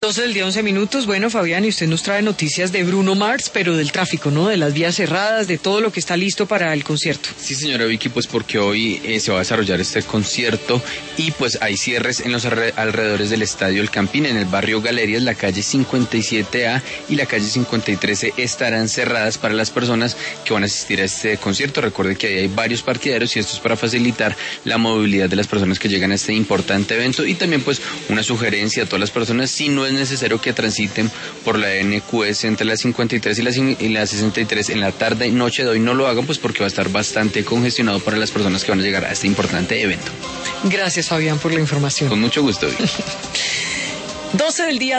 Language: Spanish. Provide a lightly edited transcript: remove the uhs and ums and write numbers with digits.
12 del día, 11 minutos. Bueno, Fabián, y usted nos trae noticias de Bruno Mars, pero del tráfico, ¿no? De las vías cerradas, de todo lo que está listo para el concierto. Sí, señora Vicky, pues porque hoy se va a desarrollar este concierto y pues hay cierres en los alrededores del Estadio El Campín, en el barrio Galerías, la calle 57A y la calle 53C estarán cerradas para las personas que van a asistir a este concierto. Recuerde que ahí hay varios parqueaderos y esto es para facilitar la movilidad de las personas que llegan a este importante evento, y también pues una sugerencia a todas las personas: si no es necesario que transiten por la NQS entre las 53 y la 63 en la tarde y noche de hoy, no lo hagan, pues porque va a estar bastante congestionado para las personas que van a llegar a este importante evento. Gracias, Fabián, por la información. Con mucho gusto. 12 del día.